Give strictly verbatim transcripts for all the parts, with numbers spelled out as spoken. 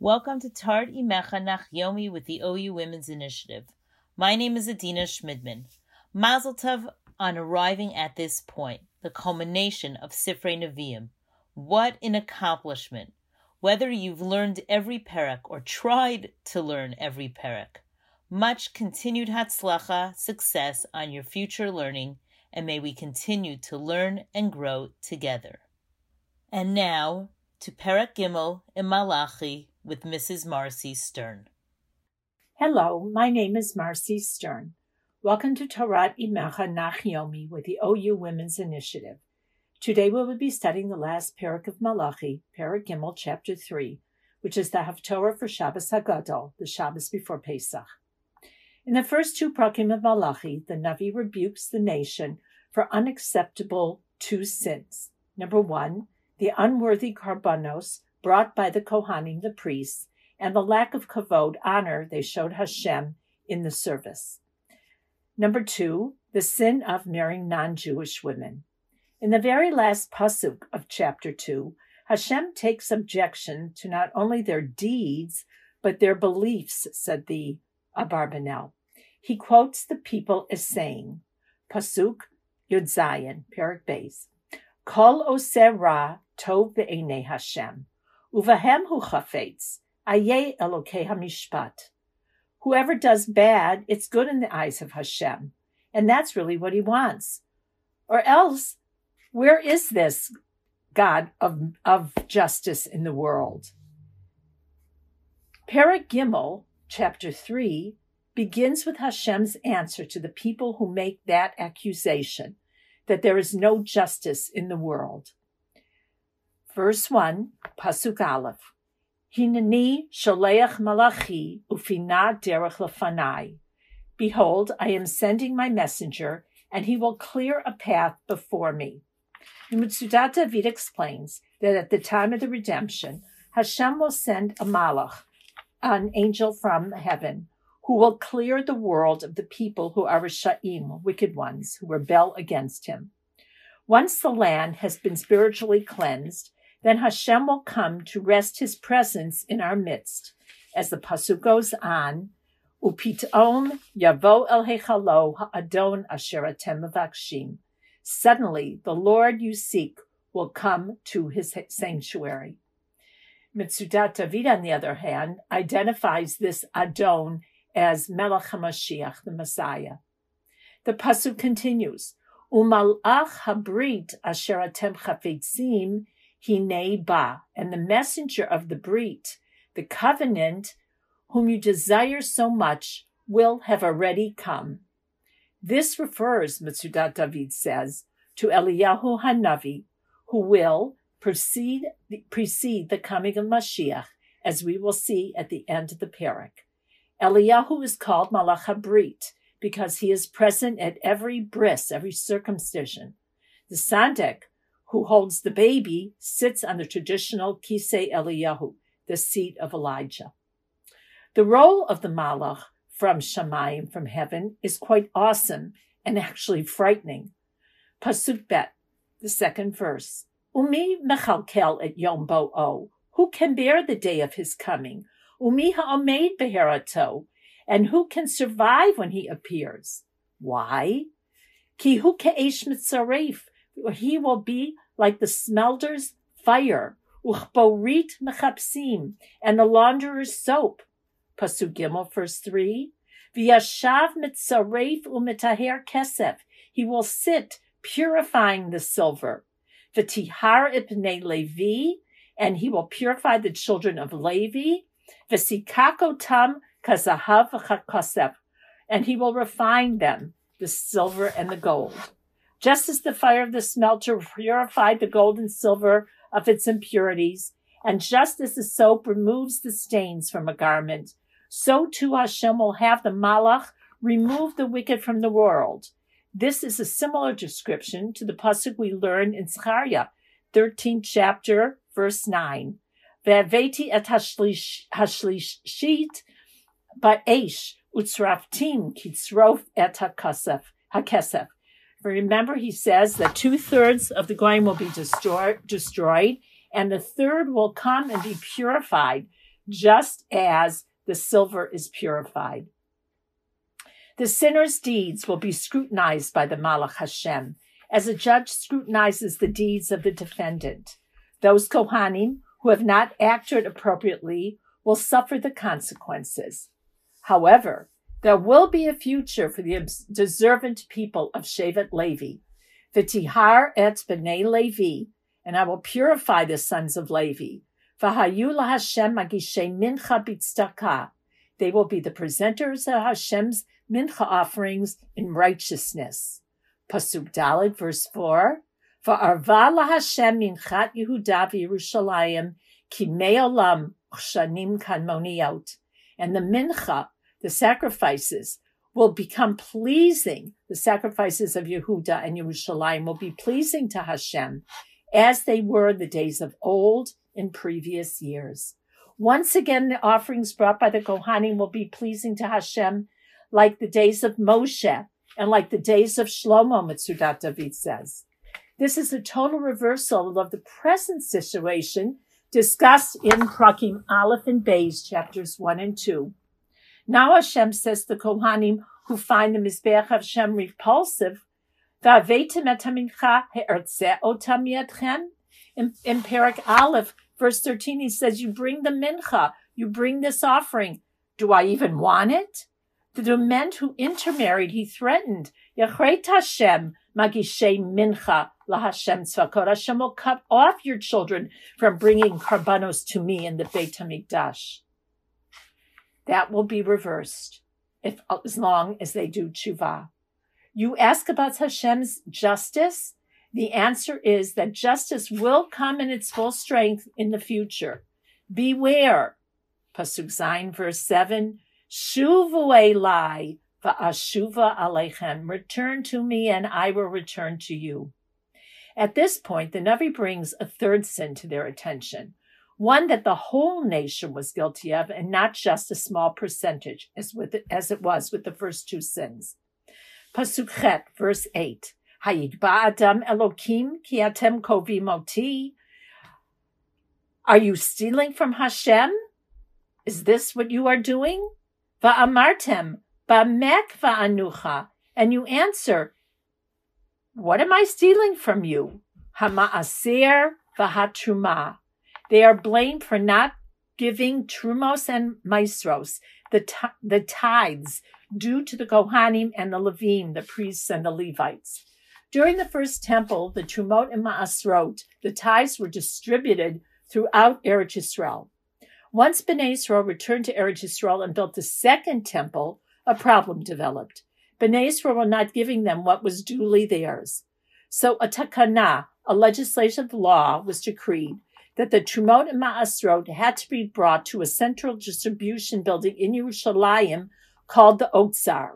Welcome to Tart Imecha Nachyomi with the O U Women's Initiative. My name is Adina Schmidman. Mazel Tov on arriving at this point, the culmination of Sifrei Nevi'im. What an accomplishment! Whether you've learned every perek or tried to learn every perek, much continued hatzlacha, success on your future learning, and may we continue to learn and grow together. And now to Perek Gimel in Malachi with Missus Marcy Stern. Hello, my name is Marcy Stern. Welcome to Torah Imecha Nachyomi with the O U Women's Initiative. Today we will be studying the last Perek of Malachi, Perek Gimel, Chapter three, which is the Haftorah for Shabbos HaGadol, the Shabbos before Pesach. In the first two Prakim of Malachi, the Navi rebukes the nation for unacceptable two sins. Number one, the unworthy karbanos brought by the Kohanim, the priests, and the lack of kavod, honor, they showed Hashem in the service. Number two, the sin of marrying non-Jewish women. In the very last pasuk of chapter two, Hashem takes objection to not only their deeds, but their beliefs, said the Abarbanel. He quotes the people as saying, pasuk Yud Zayin, Perek Beis, Kol oseh ra tov be'enei Hashem, uvahem hu chafetz, ayeh Elokei hamishpat. Whoever does bad, it's good in the eyes of Hashem, and that's really what he wants. Or else, where is this God of, of justice in the world? Perek Gimel, chapter three, begins with Hashem's answer to the people who make that accusation, that there is no justice in the world. Verse one, Pasuk Aleph, Hineni sholeach malachi ufina derech lefanai. Behold, I am sending my messenger, and he will clear a path before me. Mitzudat David explains that at the time of the redemption, Hashem will send a malach, an angel from heaven, who will clear the world of the people who are Risha'im, wicked ones, who rebel against him. Once the land has been spiritually cleansed, then Hashem will come to rest his presence in our midst. As the pasuk goes on, Upitom yavo el hechalo ha'adon asher atem mevakshim. Suddenly, the Lord you seek will come to his sanctuary. Mitzudat David, on the other hand, identifies this Adon as Melech HaMashiach, the Messiah. The pasuk continues, Umalach habrit asher atem chafetzim hinei ba, and the messenger of the brit, the covenant, whom you desire so much, will have already come. This refers, Mitzudat David says, to Eliyahu Hanavi, who will precede, precede the coming of Mashiach, as we will see at the end of the Perek. Eliyahu is called Malach HaBrit because he is present at every bris, every circumcision. The Sadek, who holds the baby, sits on the traditional Kisei Eliyahu, the seat of Elijah. The role of the Malach from Shamayim, from heaven, is quite awesome and actually frightening. Pasuk Bet, the second verse. Umi mechalkel et yom bo'o. Who can bear the day of his coming? Umi ha'omed beherato. And who can survive when he appears? Why? Ki hu ke'esh mitzaref. He will be like the smelter's fire. Uchborit mechapsim. And the launderer's soap. Pasuk Gimel, verse three. V'yashav mitzaref u'mitaher kesef. He will sit purifying the silver. V'tihar ipnei Levi. And he will purify the children of Levi. V'sikakotam kazahav v'chakosef. And he will refine them, the silver and the gold. Just as the fire of the smelter purified the gold and silver of its impurities, and just as the soap removes the stains from a garment, so too Hashem will have the Malach remove the wicked from the world. This is a similar description to the pasuk we learn in Zechariah, thirteenth chapter, verse nine. Ve'aveti et hashlishit ba'esh utzraftim kitzrof et hakesef. Remember, he says that two-thirds of the goyim will be destroy, destroyed, and the third will come and be purified just as the silver is purified. The sinner's deeds will be scrutinized by the Malach Hashem, as a judge scrutinizes the deeds of the defendant. Those Kohanim who have not acted appropriately will suffer the consequences. However, there will be a future for the deserving people of Shevet Levi. V'tihar et b'nei Levi, and I will purify the sons of Levi. V'hayu laHashem magishei mincha b'tzedakah. They will be the presenters of Hashem's mincha offerings in righteousness. Pasuk Dalet, verse four. V'arva laHashem minchat Yehuda v'Yerushalayim ki me'olam chanim kanmoniot. And the mincha, the sacrifices, will become pleasing. The sacrifices of Yehuda and Yerushalayim will be pleasing to Hashem, as they were in the days of old in previous years. Once again, the offerings brought by the Kohanim will be pleasing to Hashem, like the days of Moshe and like the days of Shlomo, Metzudat David says. This is a total reversal of the present situation discussed in Prakim Aleph and Beis, chapters one and two. Now Hashem says to the Kohanim who find the Mizbeach of Hashem repulsive, Va'aveitem et hamincha he'erzeh otam yadchem. In, in Parak Aleph, verse thirteen, he says, you bring the mincha, you bring this offering. Do I even want it? To the men who intermarried, he threatened, Yachreit Hashem magishei mincha laHashem tzvakot. Hashem will cut off your children from bringing karbanos to me in the Beit HaMikdash. That will be reversed if as long as they do tshuva. You ask about Hashem's justice. The answer is that justice will come in its full strength in the future. Beware. Pasuk Zayin, verse seven. Shuvu elai va'ashuva aleichem. Return to me and I will return to you. At this point, the Navi brings a third sin to their attention. One that the whole nation was guilty of and not just a small percentage, as, with it, as it was with the first two sins. Pasuk Chet, verse eight. Hayidba Adam Elokim ki atem kovim oti. Are you stealing from Hashem? Is this what you are doing? Va'amartem ba'mek va'anucha. And you answer, what am I stealing from you? Hama'aser v'hatruma. They are blamed for not giving trumos and maestros, the, t- the tithes due to the Kohanim and the Levim, the priests and the Levites. During the first temple, the trumot and maasrot, the tithes were distributed throughout Eretz Yisrael. Once Bnei Yisrael returned to Eretz Yisrael and built the second temple, a problem developed. Bnei Yisrael were not giving them what was duly theirs. So a takana, a legislative law, was decreed that the Trumot and Ma'asrot had to be brought to a central distribution building in Yerushalayim called the Otsar.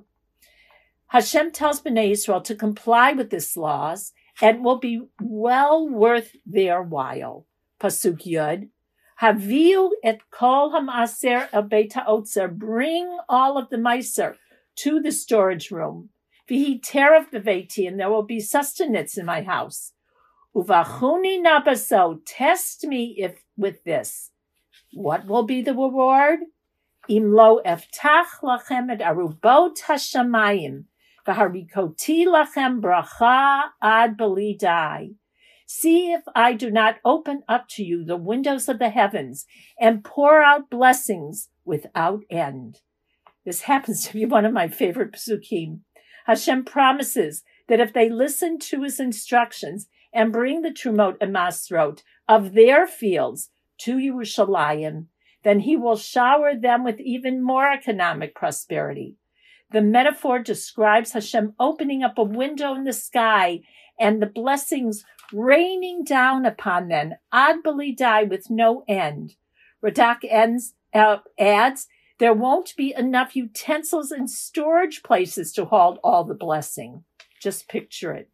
Hashem tells Bnei Yisrael to comply with this laws and will be well worth their while. Pasuk Yud. Haviu et kol ha'ma'aser el beit ha'otzar. Bring all of the meiser to the storage room. V'hi terav b'veiti, and there will be sustenance in my house. Uvachuni nabaso. Test me if with this. What will be the reward? Im lo eftach lachem et arubot hashamayim. V'harikoti lachem bracha ad belidai. See if I do not open up to you the windows of the heavens and pour out blessings without end. This happens to be one of my favorite psukim. Hashem promises that if they listen to his instructions and bring the Trumot and Masrot of their fields to Yerushalayim, then he will shower them with even more economic prosperity. The metaphor describes Hashem opening up a window in the sky and the blessings raining down upon them, ad belidai, with no end. Radak ends, uh, adds, there won't be enough utensils and storage places to hold all the blessing. Just picture it.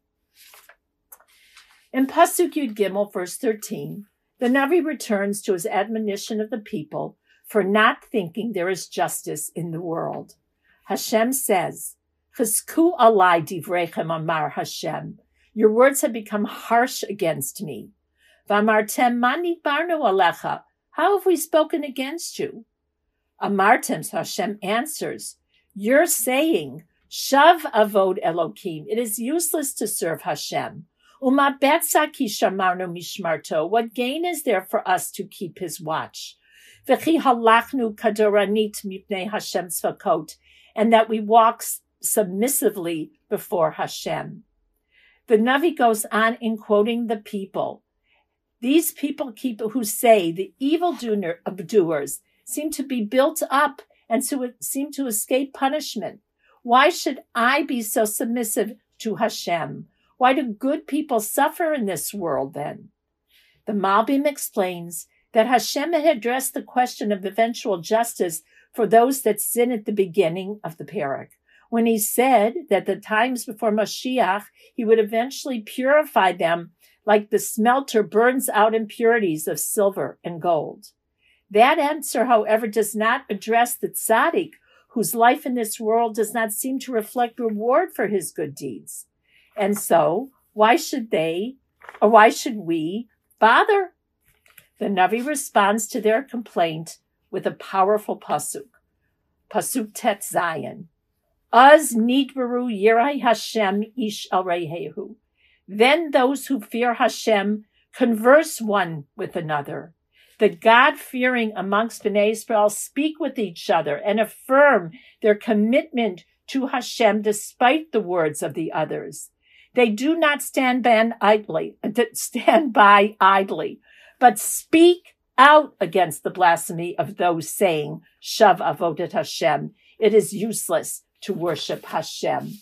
In Pasuk Yud Gimel, verse thirteen, the Navi returns to his admonition of the people for not thinking there is justice in the world. Hashem says, Chizku alai divrechem amar Hashem. Your words have become harsh against me. V'amartem mani barnu alecha How have we spoken against you? Amartem, so Hashem answers, you're saying, Shav avod Elokim, it is useless to serve Hashem. Uma betza ki shamarnu mishmarto, what gain is there for us to keep his watch? V'chi halachnu kadoranit mipnei Hashem tzvakot, and that we walk submissively before Hashem. The Navi goes on in quoting the people. These people keep, who say the evil doers seem to be built up and to seem to escape punishment. Why should I be so submissive to Hashem? Why do good people suffer in this world then? The Malbim explains that Hashem had addressed the question of eventual justice for those that sin at the beginning of the parak, when he said that the times before Mashiach, he would eventually purify them like the smelter burns out impurities of silver and gold. That answer, however, does not address the tzaddik, whose life in this world does not seem to reflect reward for his good deeds. And so, why should they, or why should we, bother? The Navi responds to their complaint with a powerful pasuk, pasuk tet zayin. Az nidbaru yirai Hashem ish al rehehu. Then those who fear Hashem converse one with another. The God-fearing amongst Bnei Israel speak with each other and affirm their commitment to Hashem despite the words of the others. They do not stand by idly, stand by idly, but speak out against the blasphemy of those saying, Shav avodat Hashem. It is useless to worship Hashem.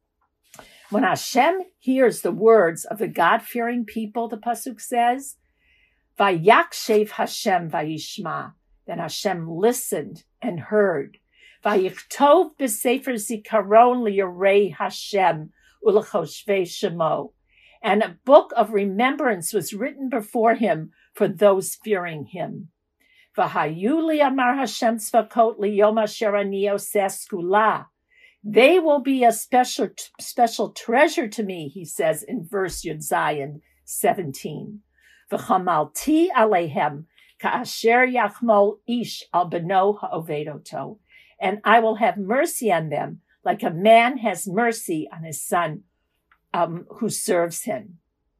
When Hashem hears the words of the God-fearing people, the pasuk says, Vayakshev Hashem vayishma. Then Hashem listened and heard. Vayichtov b'sefer zikaron liyarei Hashem u'lechoshvei shemo. And a book of remembrance was written before him for those fearing him. Vahayu li amar Hashem tzvakot liyom asher ani oseh skula. They will be a special special treasure to me, he says in verse Yud Zayin seventeen. V'chamalti alehem ka'asher yachmol ish al beno ha'ovedoto. And I will have mercy on them like a man has mercy on his son um, who serves him.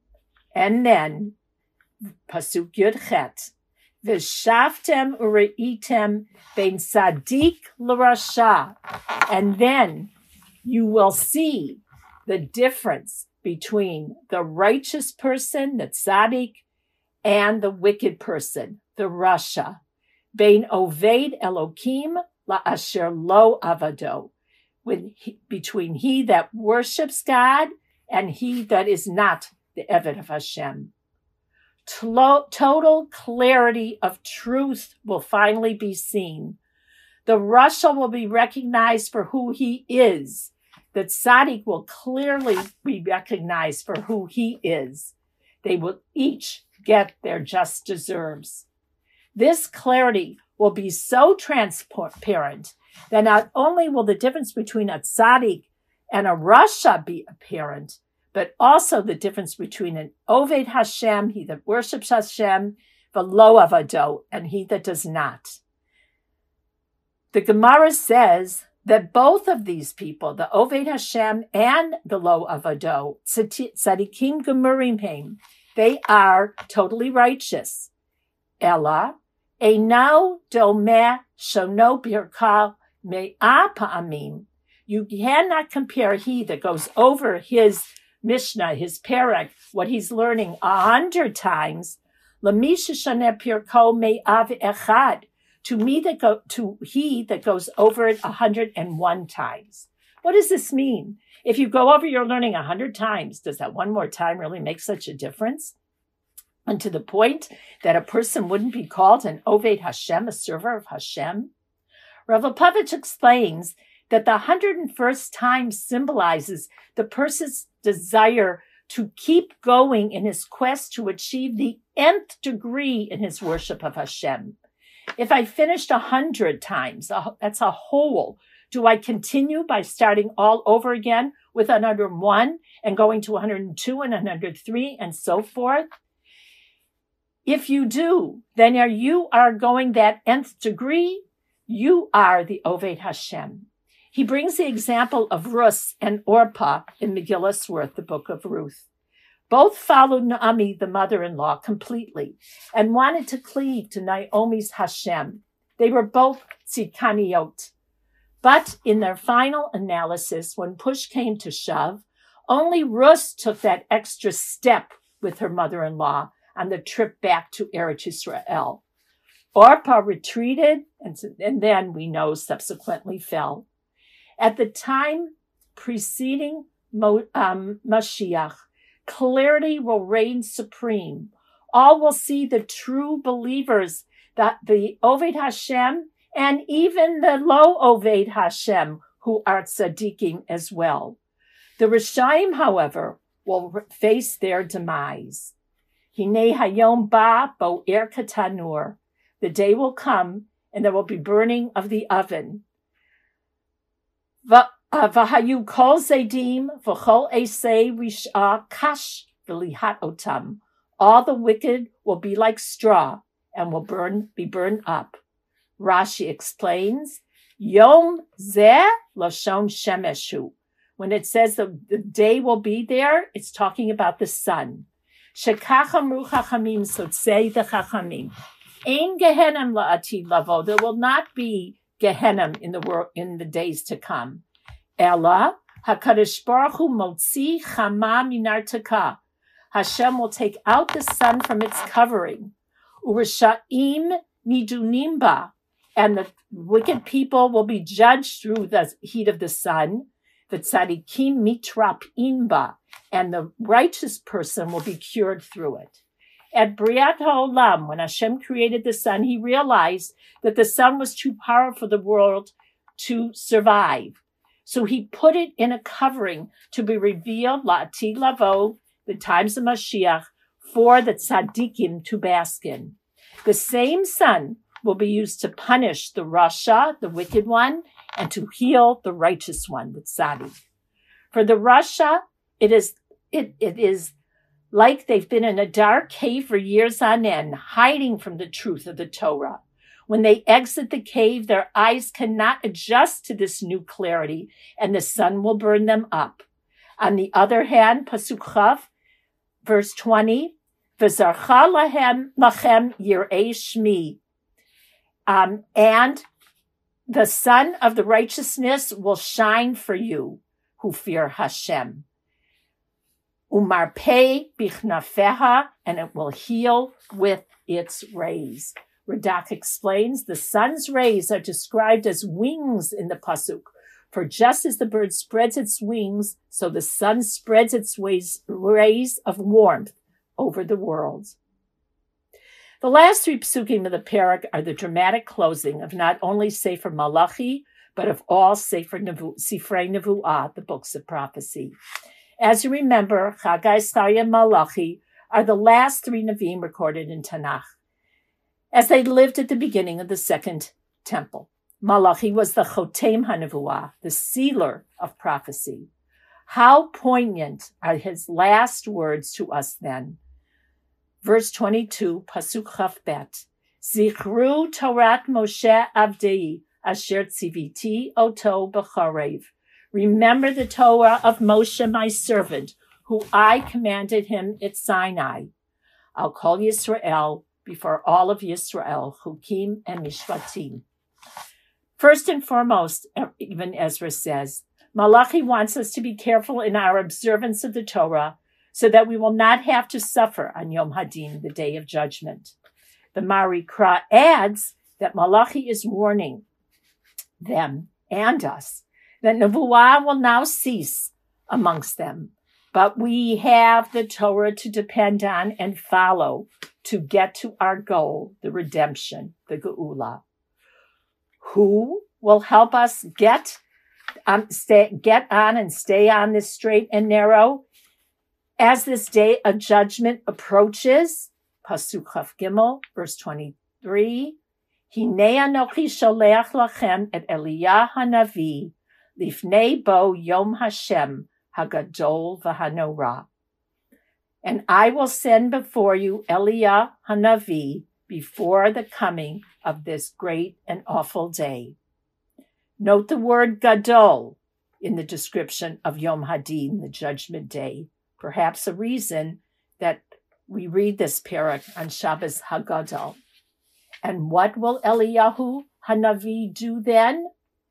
And then, pasuk Yud Chet, V'shavtem ureitem ben sadik l'rasha. And then you will see the difference between the righteous person, the tzaddik, and the wicked person, the rasha. Bein oved Elokim la'asher lo avado. When he, between he that worships God and he that is not the Eved of Hashem. Total clarity of truth will finally be seen. The rasha will be recognized for who he is. The tzaddik will clearly be recognized for who he is. They will each get their just deserves. This clarity will be so transparent that not only will the difference between a tzaddik and a rasha be apparent, but also the difference between an Oved Hashem, he that worships Hashem, the lo avado, and he that does not. The Gemara says that both of these people, the Oved Hashem and the lo avado, tzadikim gemurim heim, they are totally righteous. Ella, einau domeh shono birka me'ah pa'amim. You cannot compare he that goes over his Mishnah, his parak, what he's learning a hundred times, Lamisha shaneh pirko me'av echad, to me that go to he that goes over it a hundred and one times. What does this mean? If you go over your learning a hundred times, does that one more time really make such a difference? And to the point that a person wouldn't be called an Oved Hashem, a server of Hashem? Rav Lubavitch explains that the hundred and first time symbolizes the person's desire to keep going in his quest to achieve the nth degree in his worship of Hashem. If I finished a hundred times, that's a whole. Do I continue by starting all over again with one hundred one and going to one hundred two and one hundred three and so forth? If you do, then are you are going that nth degree. You are the Oved Hashem. He brings the example of Rus and Orpah in Megillah Ruth, the book of Ruth. Both followed Naomi, the mother-in-law, completely and wanted to cleave to Naomi's Hashem. They were both tzidkaniot. But in their final analysis, when push came to shove, only Rus took that extra step with her mother-in-law on the trip back to Eretz Yisrael. Orpah retreated, and, and then, we know, subsequently fell. At the time preceding Mo, um, Mashiach, clarity will reign supreme. All will see the true believers, that the Oved Hashem, and even the low Oved Hashem, who are tzaddikim as well. The Rishayim, however, will face their demise. Hinei hayom ba bo'er katanur. The day will come, and there will be burning of the oven. V'hayu kol zedim v'chol esei rish'ah kash v'lihat otam. All the wicked will be like straw and will burn, be burned up. Rashi explains, Yom zeh lashon shemeshu. When it says the, the day will be there, it's talking about the sun. Shekach amru chachamim, so say the chachamim. Ein gehenem la'atid lavo. There will not be gehenem in the world in the days to come. Ella hakadosh baruch hu motzi chama minar taka. Hashem will take out the sun from its covering. U'risha'im nidunim ba. And the wicked people will be judged through the heat of the sun. The tzadikim mitrapim ba. And the righteous person will be cured through it. At Briat HaOlam, when Hashem created the sun, he realized that the sun was too powerful for the world to survive. So he put it in a covering to be revealed, la'atid lavo, the times of Mashiach, for the tzaddikim to bask in. The same sun will be used to punish the Rasha, the wicked one, and to heal the righteous one, the tzaddik. For the Rasha, it is it it is like they've been in a dark cave for years on end, hiding from the truth of the Torah. When they exit the cave, their eyes cannot adjust to this new clarity, and the sun will burn them up. On the other hand, Pasuk Chav, verse twenty, V'zarcha lahem lachem yirei shmi. Um, and the sun of the righteousness will shine for you who fear Hashem. Umarpei bichnafeha, and it will heal with its rays. Radak explains the sun's rays are described as wings in the pasuk. For just as the bird spreads its wings, so the sun spreads its ways, rays of warmth over the world. The last three psukim of the parak are the dramatic closing of not only Sefer Malachi, but of all Sefer Nevu, Sifrei Nevuah, the books of prophecy. As you remember, Chagai, Sarya, and Malachi are the last three Nevi'im recorded in Tanakh, as they lived at the beginning of the second temple. Malachi was the Chotem HaNevuah, the sealer of prophecy. How poignant are his last words to us then. Verse twenty-two, Pasuk Chaf Bet. Zichru Torat Moshe Avdei, Asher Tziviti Oto B'charev. Remember the Torah of Moshe, my servant, who I commanded him at Sinai. I'll call Yisrael before all of Yisrael, Chukim and Mishpatim. First and foremost, even Ezra says, Malachi wants us to be careful in our observance of the Torah so that we will not have to suffer on Yom Hadin, the day of judgment. The Marikra adds that Malachi is warning them and us that Nevuah will now cease amongst them, but we have the Torah to depend on and follow to get to our goal, the redemption, the Geula. Who will help us get, um, stay, get on and stay on this straight and narrow? As this day of judgment approaches, Pasuk Chaf Gimel, verse twenty-three, Hinei anochi sholeach lachem et Eliyah hanavi, lifnei bo yom Hashem hagadol v'hanora. And I will send before you Eliah Hanavi before the coming of this great and awful day. Note the word gadol in the description of Yom Hadin, the judgment day. Perhaps a reason that we read this parak on Shabbos Hagadol. And what will Eliyahu Hanavi do then?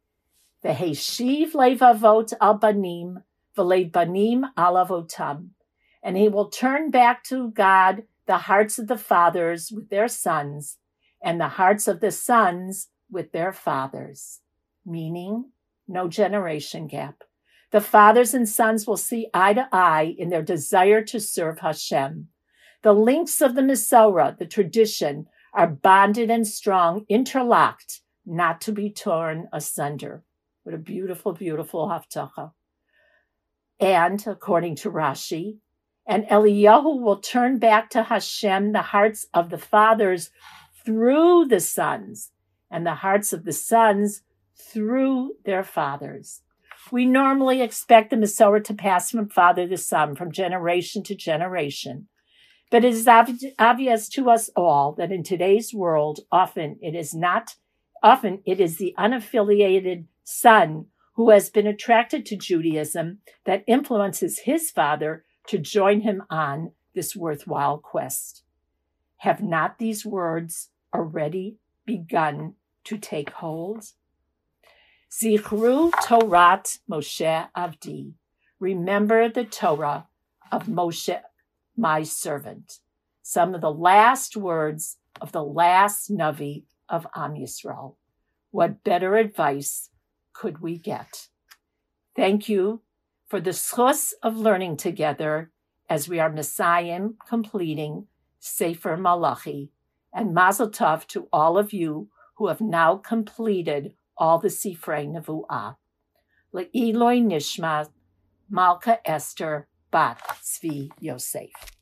V'heshiv levavot al banim v'lebanim al avotam. And he will turn back to God the hearts of the fathers with their sons, and the hearts of the sons with their fathers. Meaning, no generation gap. The fathers and sons will see eye to eye in their desire to serve Hashem. The links of the Mesorah, the tradition, are bonded and strong, interlocked, not to be torn asunder. What a beautiful, beautiful haftacha. And, according to Rashi, and Eliyahu will turn back to Hashem the hearts of the fathers through the sons, and the hearts of the sons through their fathers. We normally expect the Mesorah to pass from father to son, from generation to generation. But it is obvious to us all that in today's world, often it is not, often it is the unaffiliated son who has been attracted to Judaism that influences his father to join him on this worthwhile quest. Have not these words already begun to take hold? Zichru Torat Moshe Avdi. Remember the Torah of Moshe, my servant. Some of the last words of the last Navi of Am Yisrael. What better advice could we get? Thank you for the schus of learning together as we are Messiahim completing Sefer Malachi, and Mazel Tov to all of you who have now completed all the Sifrei Nevuah. Le'iloi Nishma Malka Esther Bat Tzvi Yosef.